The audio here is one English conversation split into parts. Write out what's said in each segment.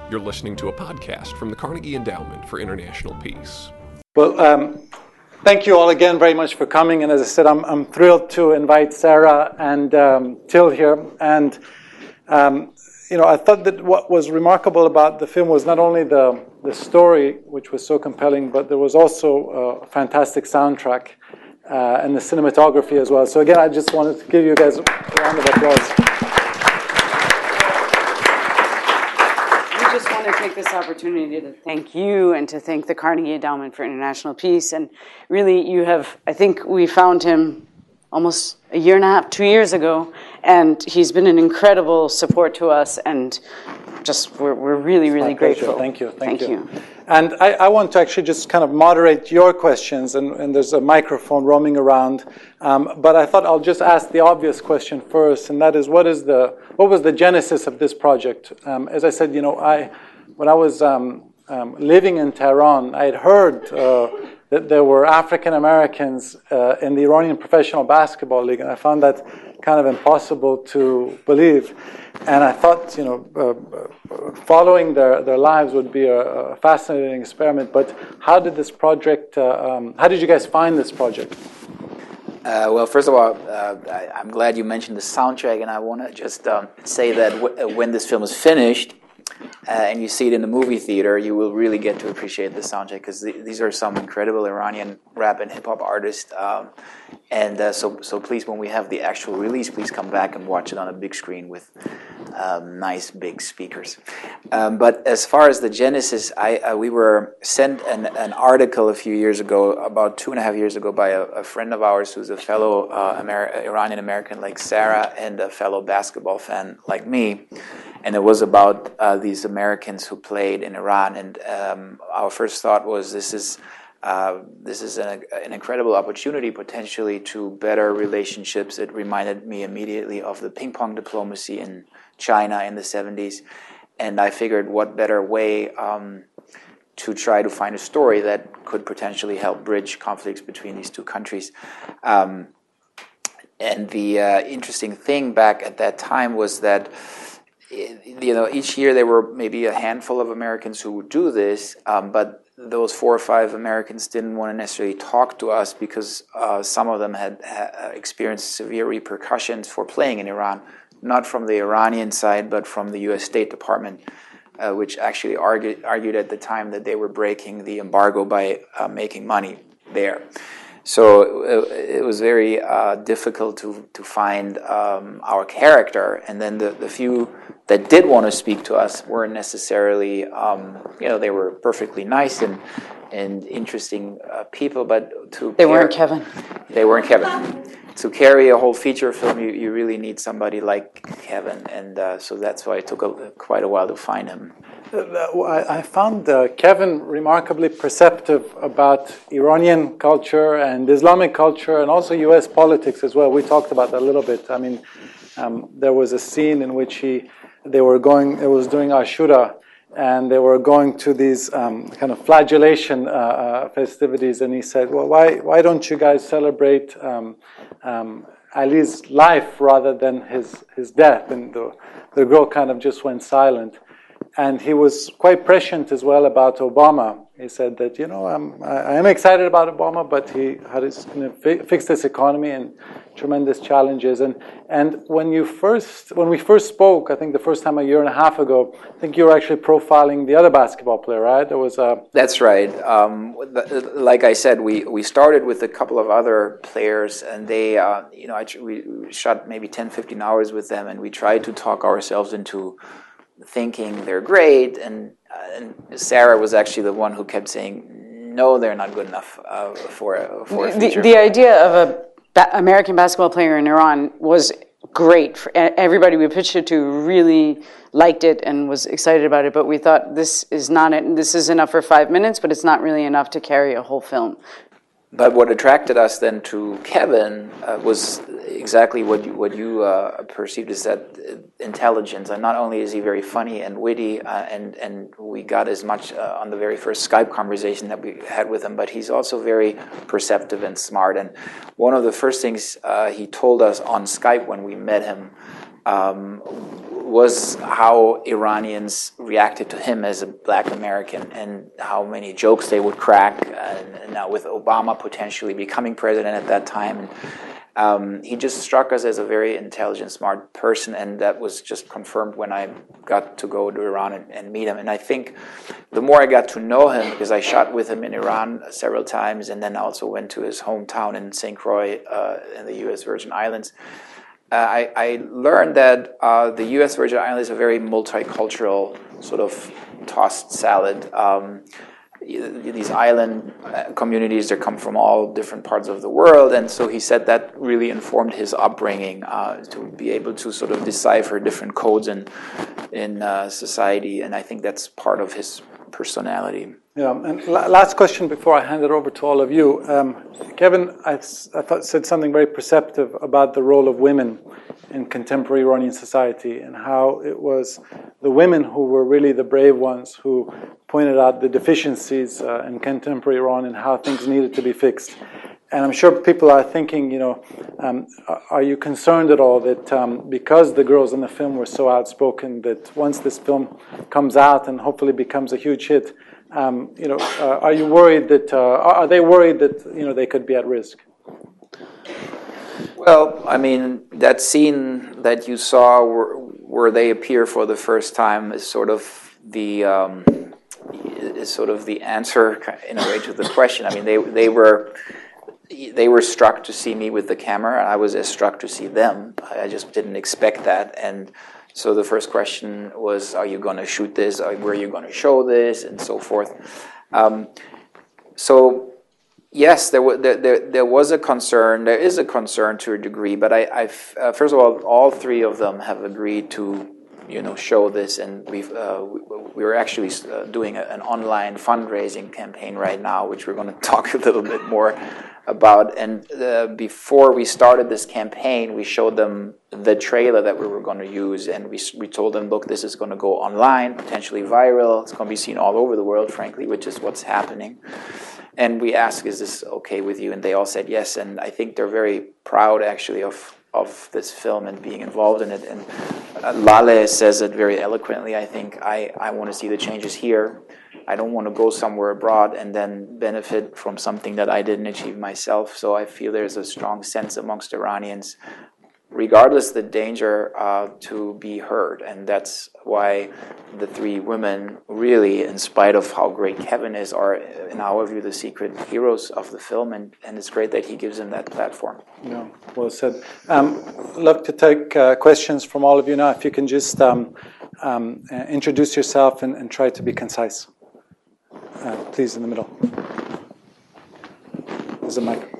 You're listening to a podcast from the Carnegie Endowment for International Peace. Well, thank you all again very much for coming. And as I said, I'm thrilled to invite Sarah and Till here. And, I thought that what was remarkable about the film was not only the story, which was so compelling, but there was also a fantastic soundtrack and the cinematography as well. So again, I just wanted to give you guys a round of applause. I just want to take this opportunity to thank you and to thank the Carnegie Endowment for International Peace. And really, I think we found him almost a year and a half, 2 years ago, and he's been an incredible support to us, and we're really, really grateful. Thank you. Thank you. And I want to actually just kind of moderate your questions, and there's a microphone roaming around. But I thought I'll just ask the obvious question first, and that is, what was the genesis of this project? As I said, when I was living in Tehran, I had heard that there were African Americans in the Iranian Professional Basketball League, and I found that kind of impossible to believe. And I thought, following their lives would be a fascinating experiment. But how did this project? How did you guys find this project? Well, first of all, I'm glad you mentioned the soundtrack, and I want to just say that when this film is finished, and you see it in the movie theater, you will really get to appreciate the soundtrack, because these are some incredible Iranian rap and hip-hop artists. So please, when we have the actual release, please come back and watch it on a big screen with nice big speakers. But as far as the genesis, we were sent an article a few years ago, about 2.5 years ago, by a friend of ours who's a fellow Iranian American like Sarah and a fellow basketball fan like me. And it was about these Americans who played in Iran. And our first thought was, this is an incredible opportunity potentially to better relationships. It reminded me immediately of the ping pong diplomacy in China in the 70s. And I figured, what better way to try to find a story that could potentially help bridge conflicts between these two countries. And the interesting thing back at that time was that each year there were maybe a handful of Americans who would do this, but those 4 or 5 Americans didn't want to necessarily talk to us because some of them had experienced severe repercussions for playing in Iran, not from the Iranian side, but from the U.S. State Department, which actually argued at the time that they were breaking the embargo by making money there. So it was very difficult to find our character, and then the few that did want to speak to us weren't necessarily, they were perfectly nice and interesting people, but They weren't Kevin. To carry a whole feature film, you really need somebody like Kevin, and so that's why it took quite a while to find him. I found Kevin remarkably perceptive about Iranian culture and Islamic culture, and also U.S. politics as well. We talked about that a little bit. I mean, there was a scene in which it was during Ashura, and they were going to these kind of flagellation festivities, and he said, well, why don't you guys celebrate Ali's life rather than his death? And the girl kind of just went silent. And he was quite prescient as well about Obama. He said that, I am excited about Obama, but he fixed this economy and tremendous challenges. And when we first spoke, I think the first time a year and a half ago, I think you were actually profiling the other basketball player, right? That's right. Like I said, we started with a couple of other players, and they, we shot maybe 10, 15 hours with them, and we tried to talk ourselves into thinking they're great, and Sarah was actually the one who kept saying, no, they're not good enough for a feature. The idea of an American basketball player in Iran was great. Everybody we pitched it to really liked it and was excited about it, but we thought this is enough for 5 minutes, but it's not really enough to carry a whole film. But what attracted us then to Kevin was exactly what you perceived as that intelligence. And not only is he very funny and witty, and we got as much on the very first Skype conversation that we had with him, but he's also very perceptive and smart. And one of the first things he told us on Skype when we met him was how Iranians reacted to him as a black American and how many jokes they would crack. And now with Obama potentially becoming president at that time, he just struck us as a very intelligent, smart person, and that was just confirmed when I got to go to Iran and meet him. And I think the more I got to know him, because I shot with him in Iran several times, and then also went to his hometown in St. Croix in the U.S. Virgin Islands, I learned that the U.S. Virgin Islands is a very multicultural sort of tossed salad. These island communities, they come from all different parts of the world, and so he said that really informed his upbringing to be able to sort of decipher different codes in society, and I think that's part of his personality. Yeah, and last question before I hand it over to all of you. Kevin, I thought said something very perceptive about the role of women in contemporary Iranian society and how it was the women who were really the brave ones who pointed out the deficiencies in contemporary Iran and how things needed to be fixed. And I'm sure people are thinking, are you concerned at all that because the girls in the film were so outspoken that once this film comes out and hopefully becomes a huge hit, are you worried that, are they worried that, they could be at risk? Well, I mean, that scene that you saw where they appear for the first time is sort of the answer in a way to the question. I mean, they were struck to see me with the camera, and I was as struck to see them. I just didn't expect that, and so the first question was, "Are you going to shoot this? Where are you going to show this?" and so forth. So. Yes, there was a concern. There is a concern to a degree, but first of all three of them have agreed to, show this, and we're actually doing an online fundraising campaign right now, which we're going to talk a little bit more about. And before we started this campaign, we showed them the trailer that we were going to use, and we told them, look, this is going to go online, potentially viral. It's going to be seen all over the world, frankly, which is what's happening. And we asked, is this okay with you? And they all said yes. And I think they're very proud, actually, of this film and being involved in it. And Laleh says it very eloquently, I think. I want to see the changes here. I don't want to go somewhere abroad and then benefit from something that I didn't achieve myself. So I feel there's a strong sense amongst Iranians, regardless the danger, to be heard. And that's why the three women really, in spite of how great Kevin is, are, in our view, the secret heroes of the film. And it's great that he gives them that platform. Yeah, well said. Love to take questions from all of you now. If you can just introduce yourself and try to be concise. Please, in the middle. There's a mic.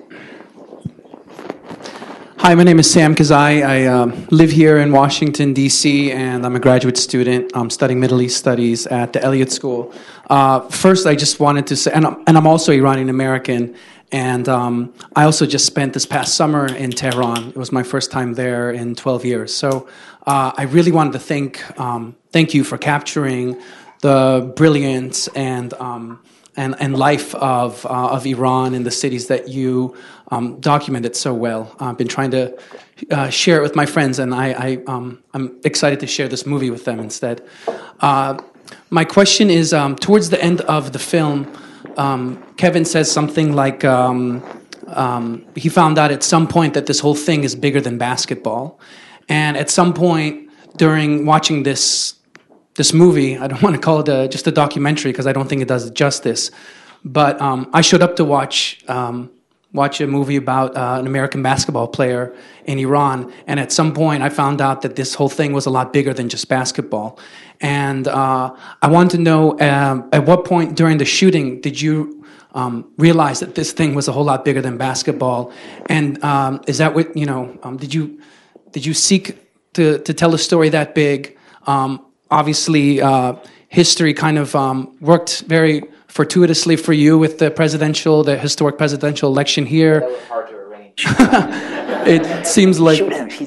Hi, my name is Sam Kazai. I live here in Washington, D.C., and I'm a graduate student. I'm studying Middle East Studies at the Elliott School. First, I just wanted to say, and I'm also Iranian American, and I also just spent this past summer in Tehran. It was my first time there in 12 years. So I really wanted to thank you for capturing the brilliance and life of Iran and the cities that you documented so well. I've been trying to share it with my friends, and I'm excited to share this movie with them instead. My question is, towards the end of the film, Kevin says something like he found out at some point that this whole thing is bigger than basketball. And at some point during watching this movie, I don't want to call it just a documentary because I don't think it does it justice, but I showed up to watch a movie about an American basketball player in Iran, and at some point I found out that this whole thing was a lot bigger than just basketball. And I want to know, at what point during the shooting did you realize that this thing was a whole lot bigger than basketball? And is that what, did you seek to tell a story that big? Obviously, history kind of worked very fortuitously for you with the historic presidential election here. That was hard to arrange. It seems like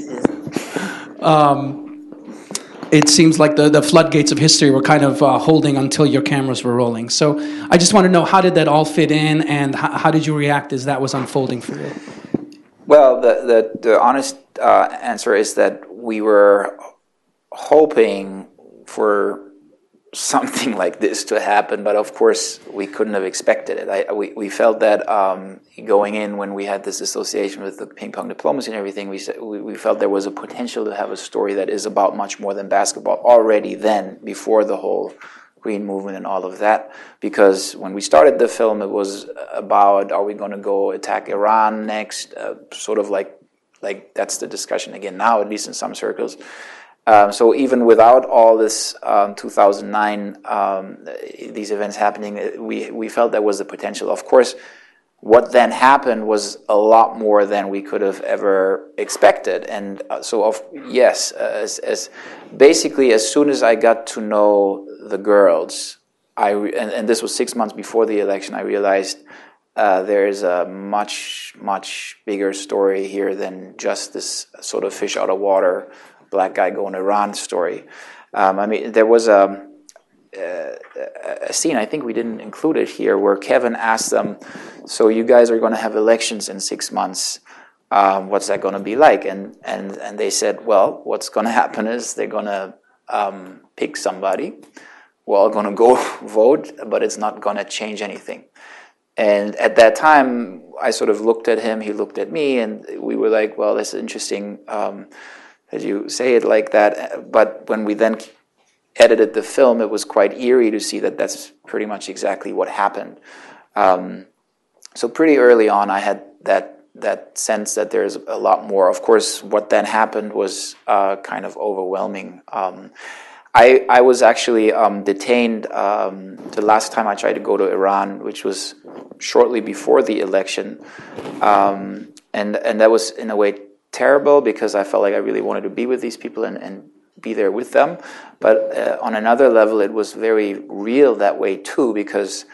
it seems like the floodgates of history were kind of holding until your cameras were rolling. So I just want to know, how did that all fit in, and how did you react as that was unfolding for you? Well, the honest answer is that we were hoping for something like this to happen, but of course we couldn't have expected it. We felt that going in, when we had this association with the ping pong diplomacy and everything, we felt there was a potential to have a story that is about much more than basketball already then, before the whole Green movement and all of that. Because when we started the film, it was about, are we going to go attack Iran next? Sort of like that's the discussion again now, at least in some circles. So even without all this 2009, these events happening, we felt there was the potential. Of course, what then happened was a lot more than we could have ever expected. And basically as soon as I got to know the girls, and this was 6 months before the election, I realized there is a much, much bigger story here than just this sort of fish out of water, black guy going to Iran story. There was a scene, I think we didn't include it here, where Kevin asked them, so you guys are going to have elections in 6 months. What's that going to be like? And they said, well, what's going to happen is they're going to pick somebody. We're all going to go vote, but it's not going to change anything. And at that time, I sort of looked at him, he looked at me, and we were like, well, this is interesting that you say it like that. But when we then edited the film, it was quite eerie to see that that's pretty much exactly what happened. So pretty early on, I had that sense that there's a lot more. Of course, what then happened was kind of overwhelming. I was actually detained the last time I tried to go to Iran, which was shortly before the election. And that was, in a way, terrible, because I felt like I really wanted to be with these people and be there with them. But on another level, it was very real that way too, because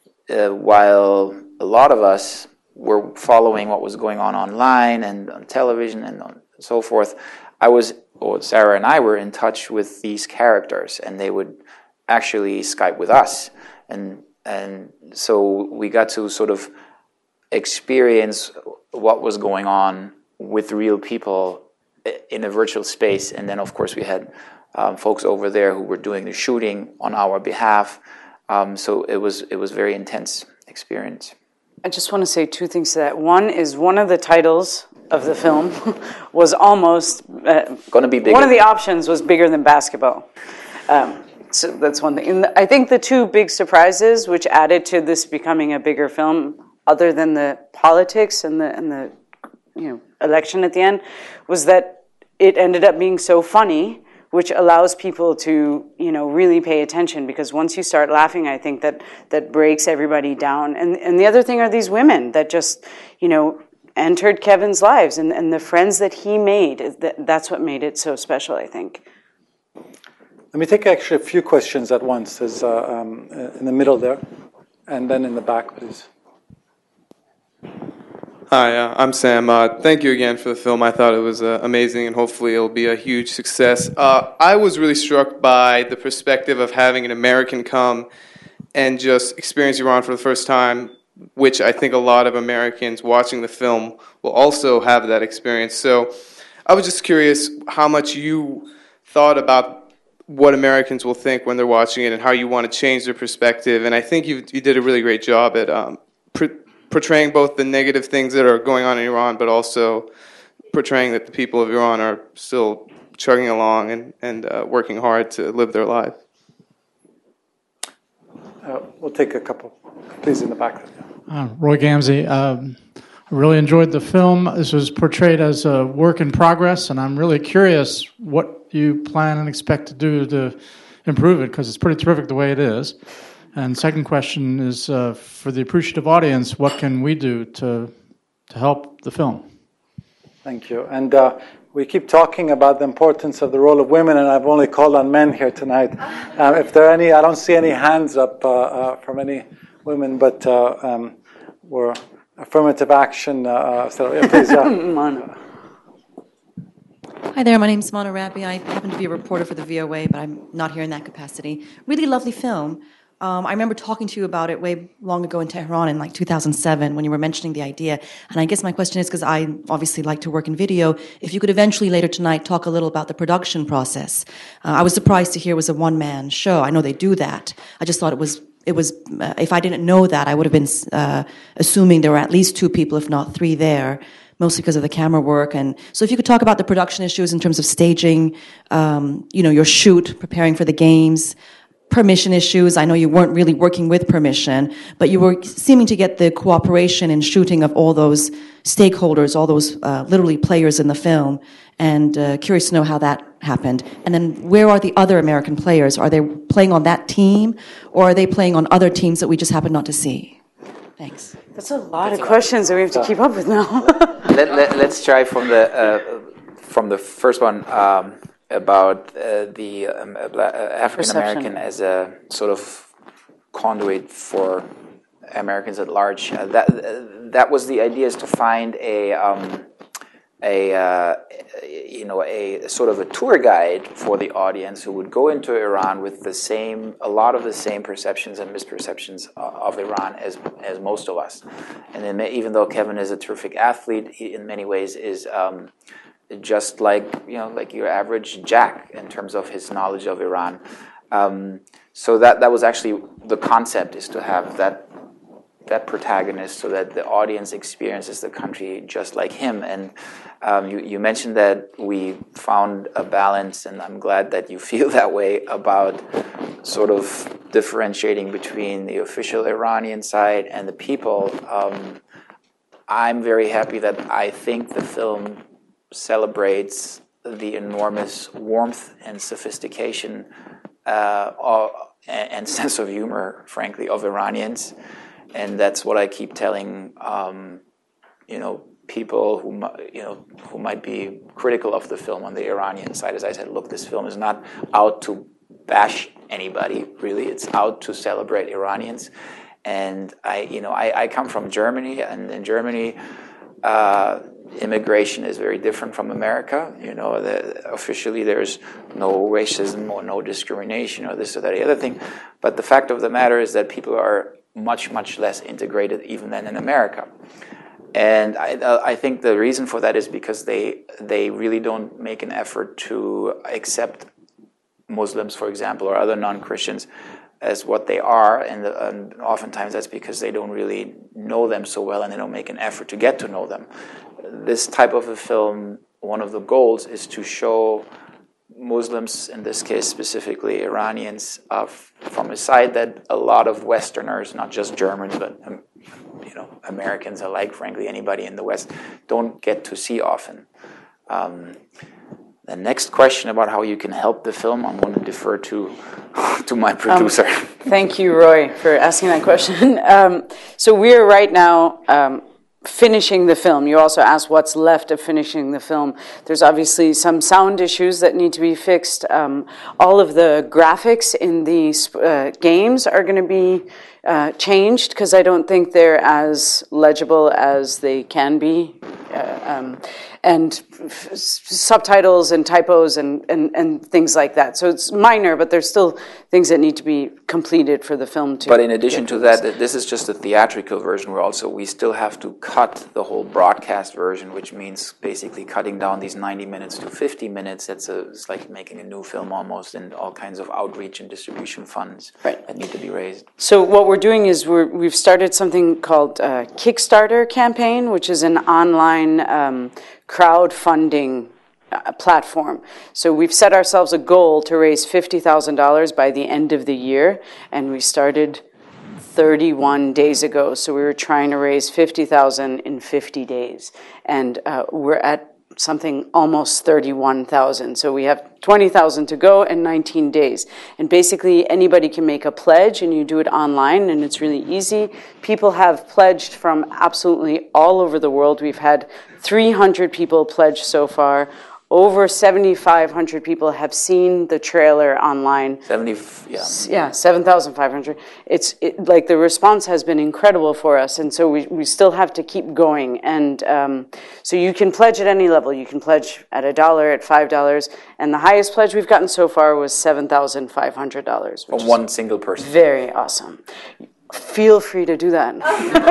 while a lot of us were following what was going on online and on television and so forth, Sarah and I were in touch with these characters, and they would actually Skype with us. And so we got to sort of experience what was going on with real people in a virtual space. And then, of course, we had folks over there who were doing the shooting on our behalf. So it was very intense experience. I just want to say two things to that. One is, one of the titles of the film was almost going to be bigger. One of the options was bigger than basketball. So that's one thing. And I think the two big surprises, which added to this becoming a bigger film, other than the politics and the election at the end, was that it ended up being so funny, which allows people to, really pay attention, because once you start laughing, I think that breaks everybody down. And the other thing are these women that just, entered Kevin's lives, and the friends that he made. That's what made it so special, I think. Let me take actually a few questions at once. There's in the middle there, and then in the back, please. Hi, I'm Sam. Thank you again for the film. I thought it was amazing, and hopefully it'll be a huge success. I was really struck by the perspective of having an American come and just experience Iran for the first time, which I think a lot of Americans watching the film will also have that experience. So I was just curious how much you thought about what Americans will think when they're watching it and how you want to change their perspective. And I think you did a really great job at portraying both the negative things that are going on in Iran, but also portraying that the people of Iran are still chugging along and working hard to live their life. We'll take a couple. Please, in the back. Roy Gamzee. I really enjoyed the film. This was portrayed as a work in progress, and I'm really curious what you plan and expect to do to improve it, because it's pretty terrific the way it is. And second question is, for the appreciative audience, what can we do to help the film? Thank you. And we keep talking about the importance of the role of women, and I've only called on men here tonight. If there are any, I don't see any hands up from any women, but we're affirmative action. Please, Manu. Hi there, my name is Mona Rabi. I happen to be a reporter for the VOA, but I'm not here in that capacity. Really lovely film. I remember talking to you about it way long ago in Tehran in like 2007 when you were mentioning the idea. And I guess my question is, because I obviously like to work in video, if you could eventually later tonight talk a little about the production process. I was surprised to hear it was a one-man show. I know they do that. I just thought it was if I didn't know that, I would have been assuming there were at least 2 people, if not 3 there, mostly because of the camera work. And so if you could talk about the production issues in terms of staging, your shoot, preparing for the games, permission issues. I know you weren't really working with permission, but you were seeming to get the cooperation and shooting of all those stakeholders, all those literally players in the film, and curious to know how that happened. And then where are the other American players? Are they playing on that team, or are they playing on other teams that we just happen not to see? Thanks. That's a lot of questions that we have to keep up with now. Let's try from the first one about the African American as a sort of conduit for Americans at large. That was the idea, is to find a sort of a tour guide for the audience who would go into Iran with a lot of the same perceptions and misperceptions of Iran as most of us. And then even though Kevin is a terrific athlete, he in many ways is just like your average Jack in terms of his knowledge of Iran. So that was actually the concept, is to have that protagonist so that the audience experiences the country just like him. And you mentioned that we found a balance, and I'm glad that you feel that way about sort of differentiating between the official Iranian side and the people. I'm very happy that I think the film celebrates the enormous warmth and sophistication and sense of humor, frankly, of Iranians. And that's what I keep telling, people who might be critical of the film on the Iranian side. As I said, look, this film is not out to bash anybody, really. It's out to celebrate Iranians. And I come from Germany, and in Germany, immigration is very different from America. Officially there's no racism or no discrimination or this or that, the other thing. But the fact of the matter is that people are much, much less integrated even than in America. And I think the reason for that is because they really don't make an effort to accept Muslims, for example, or other non-Christians as what they are, and oftentimes that's because they don't really know them so well, and they don't make an effort to get to know them. This type of a film, one of the goals is to show Muslims, in this case specifically Iranians, from a side that a lot of Westerners, not just Germans, but Americans alike, frankly, anybody in the West, don't get to see often. The next question about how you can help the film, I'm going to defer to my producer. Thank you, Roy, for asking that question. So we're right now finishing the film. You also asked what's left of finishing the film. There's obviously some sound issues that need to be fixed. All of the graphics in these games are going to be changed because I don't think they're as legible as they can be. And subtitles and typos and things like that. So it's minor, but there's still things that need to be completed for the film to. But in addition to that, this is just a theatrical version. We still have to cut the whole broadcast version, which means basically cutting down these 90 minutes to 50 minutes. It's like making a new film almost, and all kinds of outreach and distribution funds that need to be raised. So what we're doing is we've started something called Kickstarter campaign, which is an online crowdfunding platform. So we've set ourselves a goal to raise $50,000 by the end of the year, and we started 31 days ago. So we were trying to raise $50,000 in 50 days, and we're at something almost 31,000. So we have 20,000 to go and 19 days. And basically anybody can make a pledge, and you do it online, and it's really easy. People have pledged from absolutely all over the world. We've had 300 people pledge so far. over 7,500 people have seen the trailer online. 7,500. Like the response has been incredible for us, and so we still have to keep going. And so you can pledge at any level. You can pledge at $1, at $5, and the highest pledge we've gotten so far was $7,500. From one single person. Very awesome. Feel free to do that.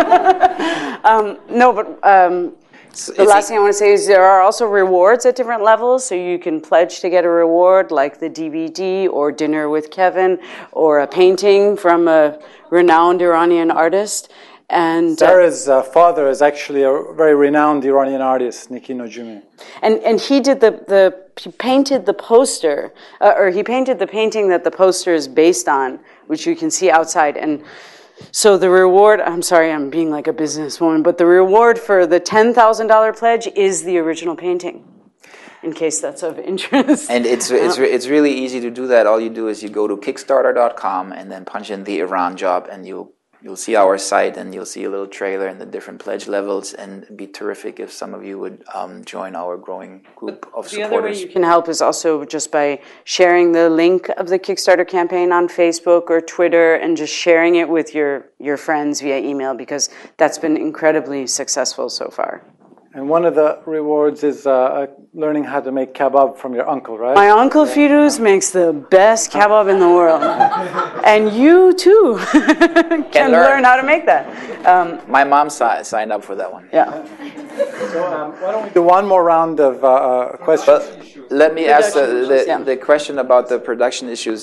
The last thing I want to say is there are also rewards at different levels, so you can pledge to get a reward like the DVD or Dinner with Kevin or a painting from a renowned Iranian artist. And Sarah's father is actually a very renowned Iranian artist, Niki Najumi. And he did he painted the poster, or he painted the painting that the poster is based on, which you can see outside. And so the reward, I'm sorry, I'm being like a businesswoman, but the reward for the $10,000 pledge is the original painting, in case that's of interest. And it's really easy to do that. All you do is you go to Kickstarter.com and then punch in the Iran job, and you'll see our site, and you'll see a little trailer and the different pledge levels, and it'd be terrific if some of you would join our growing group of supporters. The other way you can help is also just by sharing the link of the Kickstarter campaign on Facebook or Twitter and just sharing it with your friends via email, because that's been incredibly successful so far. And one of the rewards is learning how to make kebab from your uncle, right? My uncle Firuz makes the best kebab in the world. And you, too, can learn how to make that. My mom signed up for that one. Yeah. So why don't we do one more round of questions? But let me ask the question about the production issues.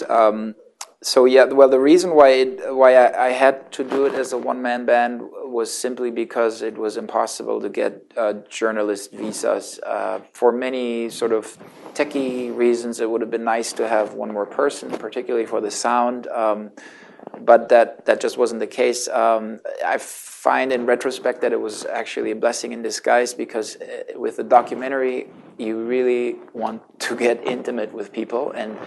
The reason why I had to do it as a one-man band was simply because it was impossible to get journalist visas. For many sort of techie reasons, it would have been nice to have one more person, particularly for the sound, but that just wasn't the case. I find in retrospect that it was actually a blessing in disguise, because with the documentary, you really want to get intimate with people, and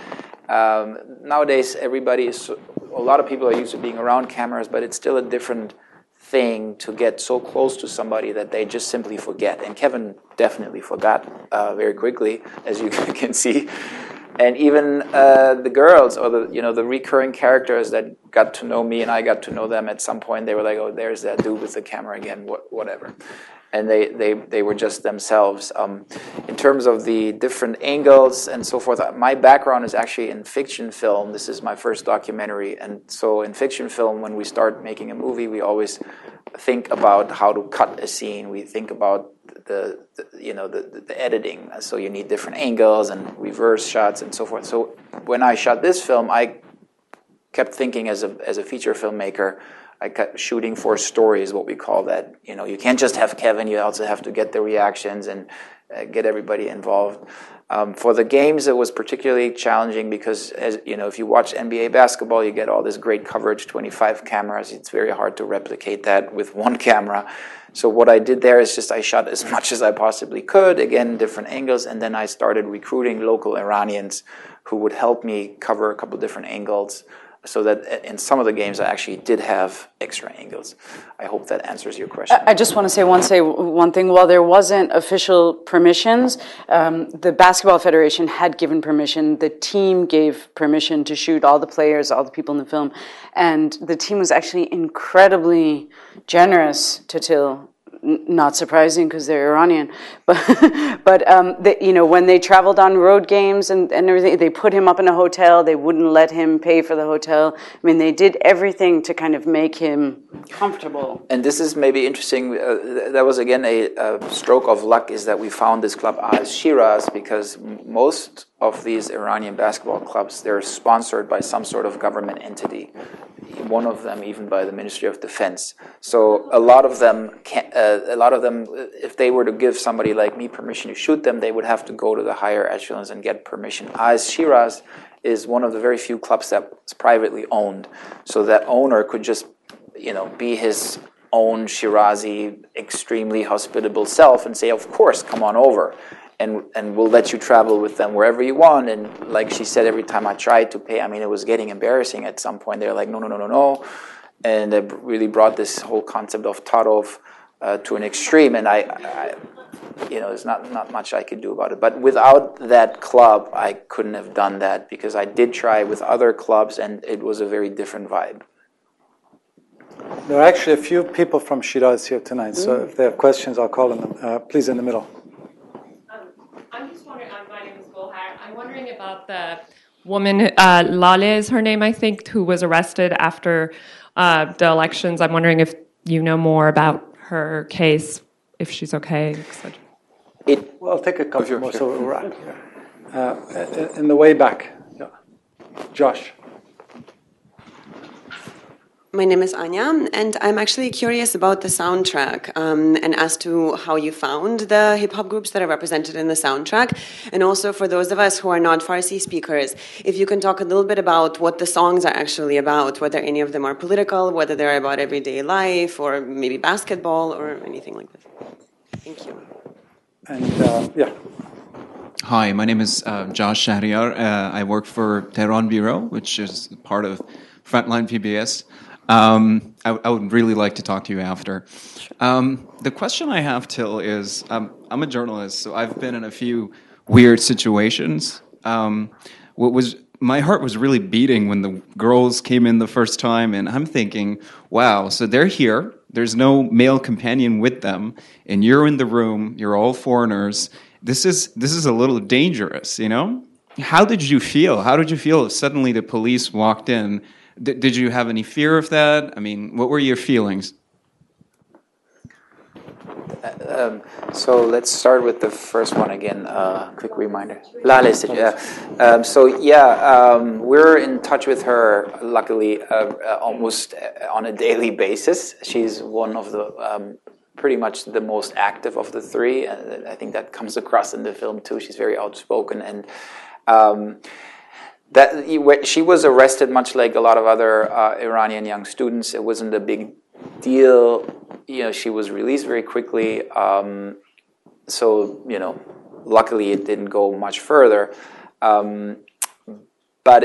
nowadays a lot of people are used to being around cameras, but it's still a different thing to get so close to somebody that they just simply forget. And Kevin definitely forgot very quickly, as you can see. And even the girls, or the recurring characters that got to know me and I got to know them at some point, they were like, "Oh, there's that dude with the camera again," whatever. And they were just themselves. In terms of the different angles and so forth, my background is actually in fiction film. This is my first documentary, and so in fiction film, when we start making a movie, we always think about how to cut a scene. We think about the editing. So you need different angles and reverse shots and so forth. So when I shot this film, I kept thinking as a feature filmmaker, I kept shooting for stories, what we call that. You can't just have Kevin, you also have to get the reactions and get everybody involved. For the games, it was particularly challenging because, if you watch NBA basketball, you get all this great coverage, 25 cameras. It's very hard to replicate that with one camera. So what I did there is just I shot as much as I possibly could, again, different angles, and then I started recruiting local Iranians who would help me cover a couple different angles, so that in some of the games I actually did have extra angles. I hope that answers your question. I just want to say one thing. While there wasn't official permissions, the Basketball Federation had given permission. The team gave permission to shoot all the players, all the people in the film. And the team was actually incredibly generous to Till. Not surprising because they're Iranian, but when they traveled on road games and everything, they put him up in a hotel. They wouldn't let him pay for the hotel. I mean, they did everything to kind of make him comfortable. And this is maybe interesting. That was again a stroke of luck, is that we found this club AS Shiraz, because most of these Iranian basketball clubs, they're sponsored by some sort of government entity. One of them even by the Ministry of Defense. So a lot of them, if they were to give somebody like me permission to shoot them, they would have to go to the higher echelons and get permission. AS Shiraz is one of the very few clubs that's privately owned. So that owner could just, be his own Shirazi, extremely hospitable self and say, of course, come on over. And we'll let you travel with them wherever you want. And like she said, every time I tried to pay, it was getting embarrassing at some point. They're like, no. And it really brought this whole concept of Tarov to an extreme. And there's not much I could do about it. But without that club, I couldn't have done that, because I did try with other clubs, and it was a very different vibe. There are actually a few people from Shiraz here tonight, so if they have questions, I'll call on them. Please, in the middle. I'm just wondering, my name is Gulhar. I'm wondering about the woman, Lale is her name, I think, who was arrested after the elections. I'm wondering if you know more about her case, if she's okay, etc. Well, I'll take a couple more, so we're right here. In the way back. Yeah. Josh. My name is Anya, and I'm actually curious about the soundtrack and as to how you found the hip-hop groups that are represented in the soundtrack. And also for those of us who are not Farsi speakers, if you can talk a little bit about what the songs are actually about, whether any of them are political, whether they're about everyday life, or maybe basketball, or anything like that. Thank you. And, yeah. Hi, my name is Josh Shahriar. I work for Tehran Bureau, which is part of Frontline PBS. I would really like to talk to you after. The question I have, Till, is I'm a journalist, so I've been in a few weird situations. My heart was really beating when the girls came in the first time, and I'm thinking, wow, so they're here, there's no male companion with them, and you're in the room, you're all foreigners. This is a little dangerous, you know? How did you feel? How did you feel if suddenly the police walked in? Did you have any fear of that? I mean, what were your feelings? So let's start with the first one again. Quick reminder. Lale, we're in touch with her, luckily, almost on a daily basis. She's one of the pretty much the most active of the three. I think that comes across in the film too. She's very outspoken, and she was arrested, much like a lot of other Iranian young students. It wasn't a big deal. She was released very quickly. Luckily it didn't go much further. But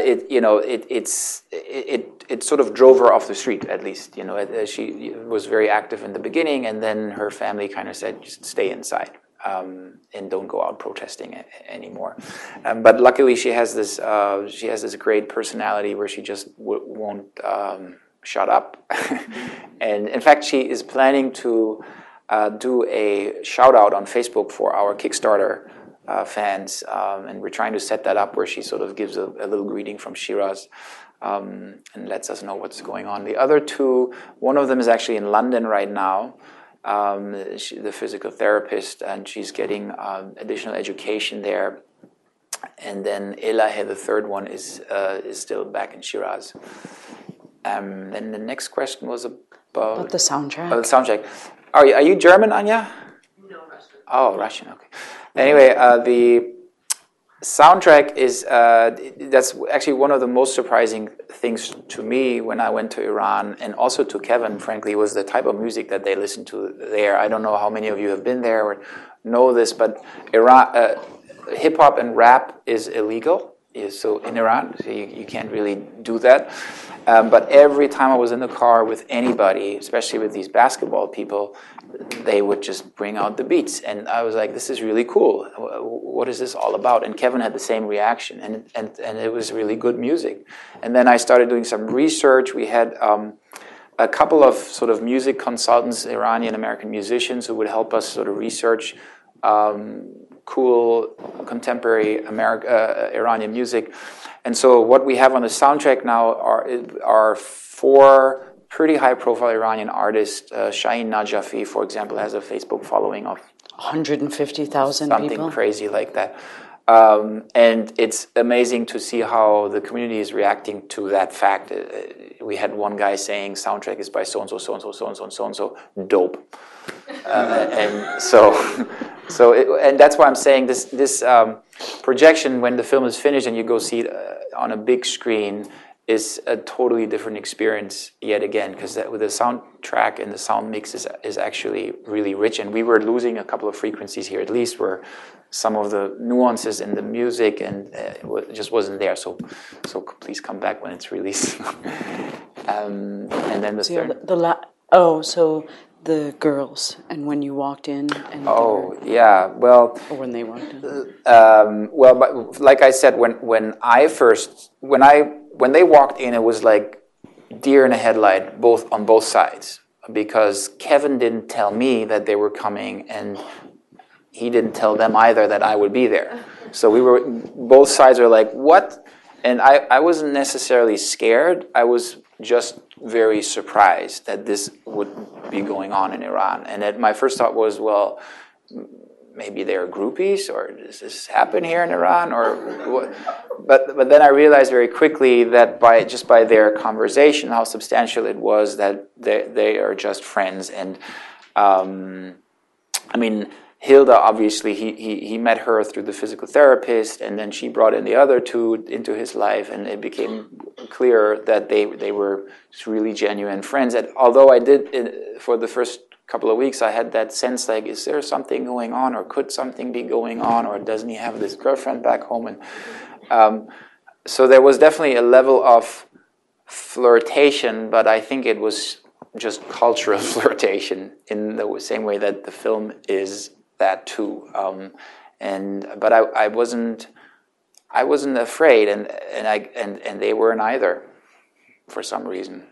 it sort of drove her off the street, at least. She was very active in the beginning, and then her family kind of said, just stay inside. And don't go out protesting anymore. But luckily, she has this great personality where she just won't shut up. And in fact, she is planning to do a shout out on Facebook for our Kickstarter fans, and we're trying to set that up where she sort of gives a little greeting from Shiraz and lets us know what's going on. The other two, one of them is actually in London right now. The physical therapist, and she's getting additional education there. And then Elahe, the third one, is still back in Shiraz. Then the next question was about the soundtrack. Oh, the soundtrack. Are you German, Anya? No, Russian. Oh, Russian. Okay. Anyway, the soundtrack is that's actually one of the most surprising things to me when I went to Iran, and also to Kevin, frankly, was the type of music that they listen to there. I don't know how many of you have been there or know this, but Iran, hip-hop and rap is illegal. So in Iran, so you can't really do that. But every time I was in the car with anybody, especially with these basketball people, they would just bring out the beats. And I was like, this is really cool. What is this all about? And Kevin had the same reaction. And it was really good music. And then I started doing some research. We had a couple of sort of music consultants, Iranian American musicians, who would help us sort of research cool contemporary Iranian music. And so what we have on the soundtrack now are four pretty high-profile Iranian artists. Shaheen Najafi, for example, has a Facebook following of 150,000 people. Something crazy like that. And it's amazing to see how the community is reacting to that fact. We had one guy saying soundtrack is by so-and-so, so-and-so, so-and-so, and so-and-so, dope. And and that's why I'm saying this projection, when the film is finished and you go see it on a big screen, is a totally different experience yet again, because with the soundtrack and the sound mix is actually really rich. And we were losing a couple of frequencies here, at least, where some of the nuances in the music and it just wasn't there. So please come back when it's released. And then the third. So the girls and when you walked in? And Oh, yeah. Well, or when they walked in? well, but like I said, when they walked in, it was like deer in a headlight, on both sides, because Kevin didn't tell me that they were coming, and he didn't tell them either that I would be there. So both sides are like, what? And I wasn't necessarily scared. I was just very surprised that this would be going on in Iran. And my first thought was, well, maybe they're groupies, or does this happen here in Iran, or what? But then I realized very quickly that by their conversation, how substantial it was, that they are just friends. And I mean, Hilda, obviously, he met her through the physical therapist, and then she brought in the other two into his life, and it became clear that they were really genuine friends. And although I did, for the first couple of weeks, I had that sense, like, is there something going on, or could something be going on, or doesn't he have this girlfriend back home? And so there was definitely a level of flirtation, but I think it was just cultural flirtation in the same way that the film is that too. But I wasn't afraid, and they weren't either, for some reason.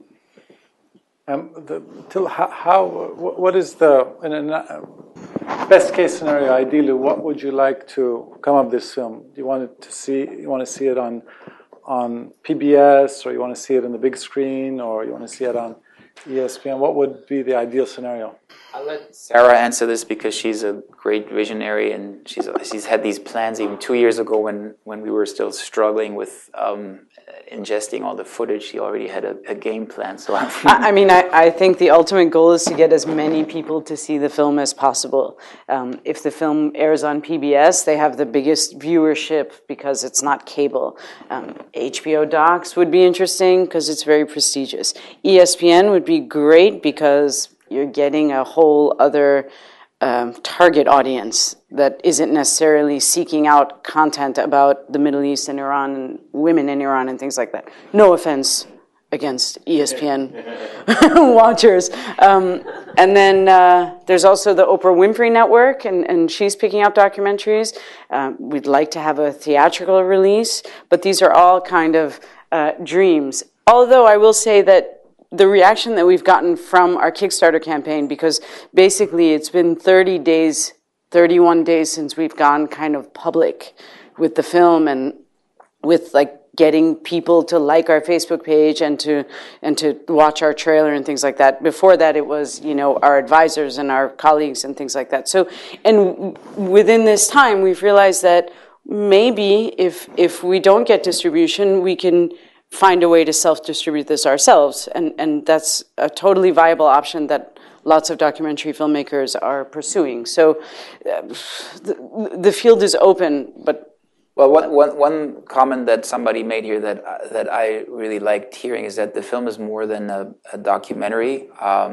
What is in a best case scenario? Ideally, what would you like to come of this film? Do you want to see it on PBS, or you want to see it on the big screen, or you want to see it on ESPN? What would be the ideal scenario? I'll let Sarah answer this, because she's a great visionary, and she's had these plans even 2 years ago when we were still struggling with ingesting all the footage. She already had a game plan. So I mean, I think the ultimate goal is to get as many people to see the film as possible. If the film airs on PBS, they have the biggest viewership because it's not cable. HBO Docs would be interesting because it's very prestigious. ESPN would be great because you're getting a whole other target audience that isn't necessarily seeking out content about the Middle East and Iran and women in Iran and things like that. No offense against ESPN watchers. And then there's also the Oprah Winfrey Network, and she's picking up documentaries. We'd like to have a theatrical release, but these are all kind of dreams. Although I will say that the reaction that we've gotten from our Kickstarter campaign, because basically it's been 31 days since we've gone kind of public with the film, and with like getting people to like our Facebook page and to watch our trailer and things like that. Before that, it was, our advisors and our colleagues and things like that. So, and within this time, we've realized that maybe if we don't get distribution, we can find a way to self-distribute this ourselves, and that's a totally viable option that lots of documentary filmmakers are pursuing. So the field is open, but... Well, one comment that somebody made here that I really liked hearing is that the film is more than a documentary.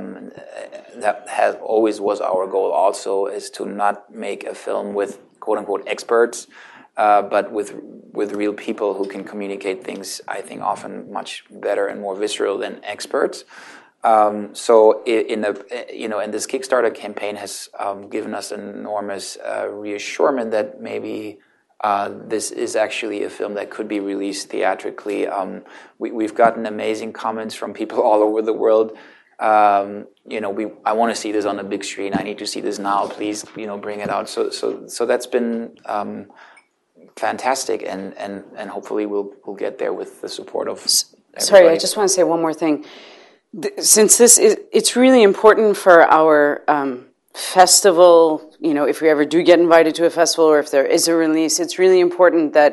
That always was our goal also, is to not make a film with quote-unquote experts, but with real people who can communicate things, I think, often much better and more visceral than experts. So in this Kickstarter campaign has given us an enormous reassurance that maybe this is actually a film that could be released theatrically. We've gotten amazing comments from people all over the world. I want to see this on the big screen. I need to see this now. Please, bring it out. So that's been fantastic, and hopefully we'll get there with the support of everybody. Sorry, I just want to say one more thing. Since it's really important for our festival, if we ever do get invited to a festival, or if there is a release, it's really important that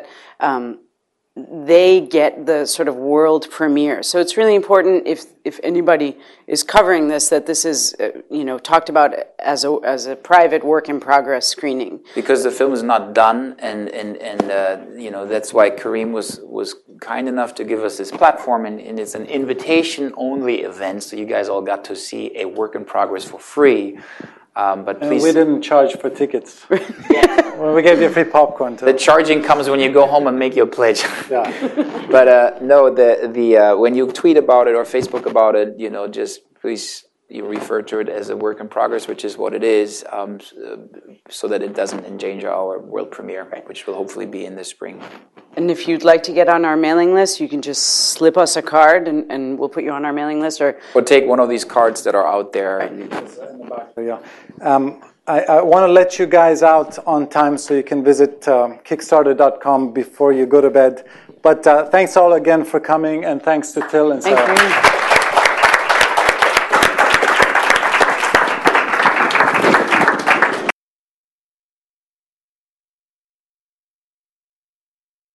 they get the sort of world premiere. So it's really important if anybody is covering this, that this is talked about as a private work in progress screening. Because the film is not done, and that's why Kareem was kind enough to give us this platform, and it's an invitation only event, so you guys all got to see a work in progress for free. But please, we didn't charge for tickets. Well, we gave you free popcorn too. The charging comes when you go home and make your pledge. Yeah. But no, when you tweet about it or Facebook about it, just please you refer to it as a work in progress, which is what it is, so that it doesn't endanger our world premiere, which will hopefully be in the spring. And if you'd like to get on our mailing list, you can just slip us a card and we'll put you on our mailing list. Or take one of these cards that are out there. Yeah. I want to let you guys out on time so you can visit Kickstarter.com before you go to bed. But thanks all again for coming, and thanks to Till and Sarah. Thank you.